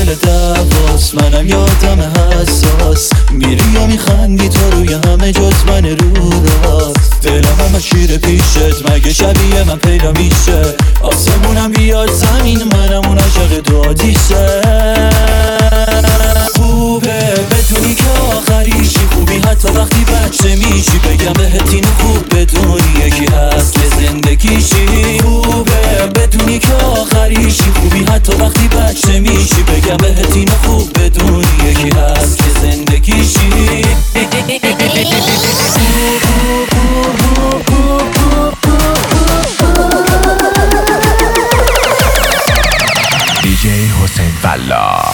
دل دواست، منم یادم حساس، میری یا میخندی تو روی همه جز من رو راست. دلم همه شیر پیشت، مگه شبیه من پیدا میشه؟ آسمونم بیاد زمین، منم اون عاشق دو آتیشه. خوبه بدونی که آخریشی، خوبی حتی وقتی بچه میشی، بگم بهت اینو خوب بدونی یکی هست که زندگیشی. خوبه بدونی که آخریشی، خوبی حتی وقتی بچه میشی، بگم بهت اینو خوب بدونی یکی هست که زندگیشی. دیجی حسین فلاح.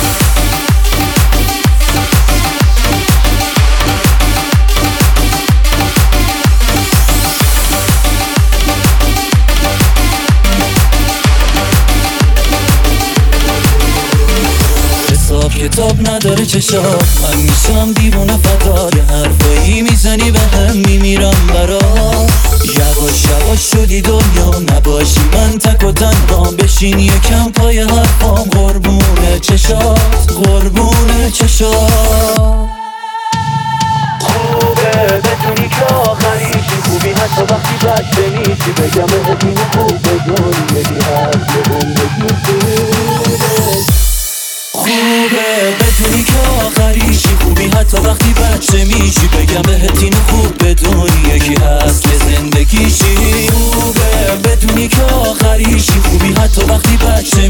حساب کتاب نداره چشات، من میشم دیوونه فدار، حرفایی میزنی به هم میمیرم برات. یواش یواش شدی دنیا نباشی، من تک و تنها بشین یکم پای حرفام. قربونه چشات، قربونه چشات. خوبه بدونی که آخریشی، خوبی حتی وقتی بچه میشی، بگم بهت اینو خوب بدونی یکی هست که زندگیشی. خوبه بدونی که آخریشی، خوبی حتی وقتی بچه میشی، بگم بهت اینو خوب بدونی یکی هست که زندگیشی. خوبه بدونی که آخریشی، خوبی حتی وقتی بچه